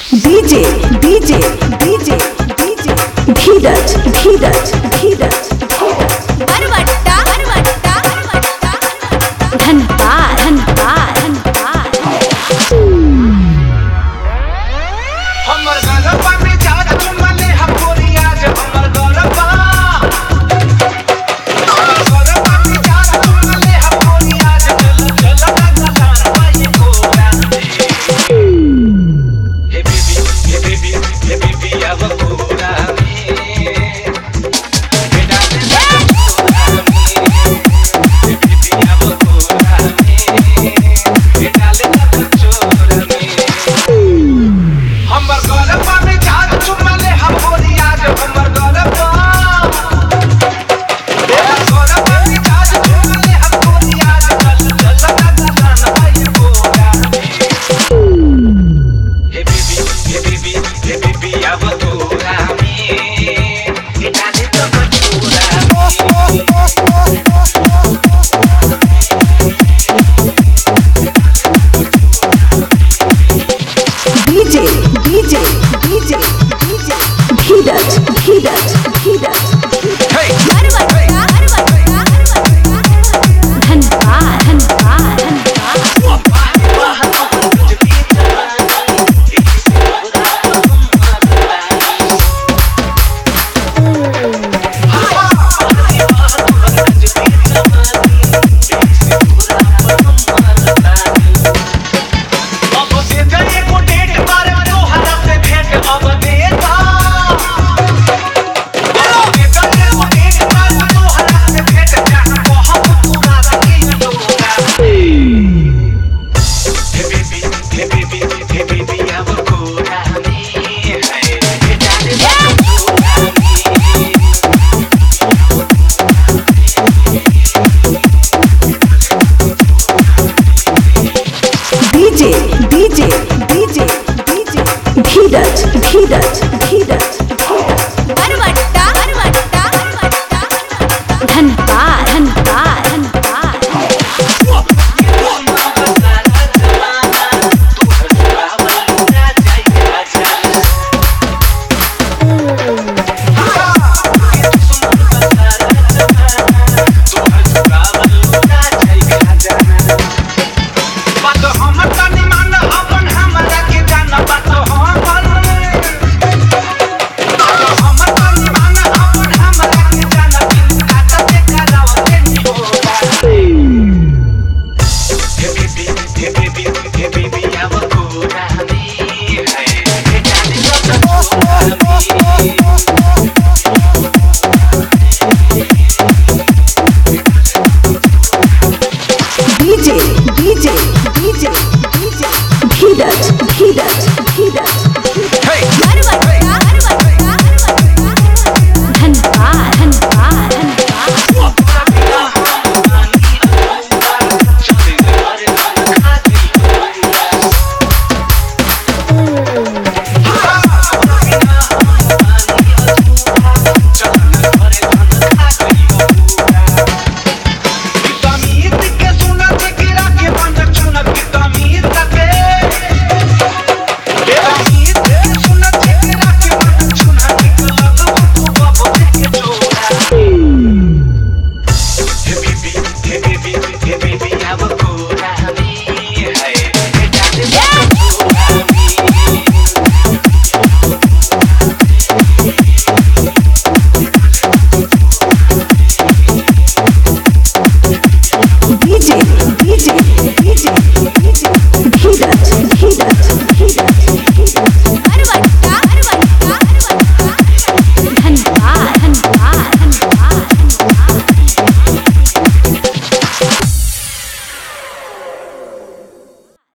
DJ DJ DJ DJ धीरज धीरज धीरज बरवट्टा बरवट्टा बरवट्टा धनबाद धनबाद धनबाद हमर गलबा में जात चुमले हमरी आज हमर गलबा में जात चुमले हमरी आज चल गलान पाए कोरा हे बेबी अब कोरा DJ DJ DJ DJ धीरज धीरज धीरज बरवट्टा बरवट्टा Dhanbad Dhanbad Dhanbad DJ DJ DJ DJ धीरज धीरज धीरज बरवट्टा बरवट्टा Dhanbad Dhanbad Dhanbad DJ DJ DJ DJ धीरज धीरज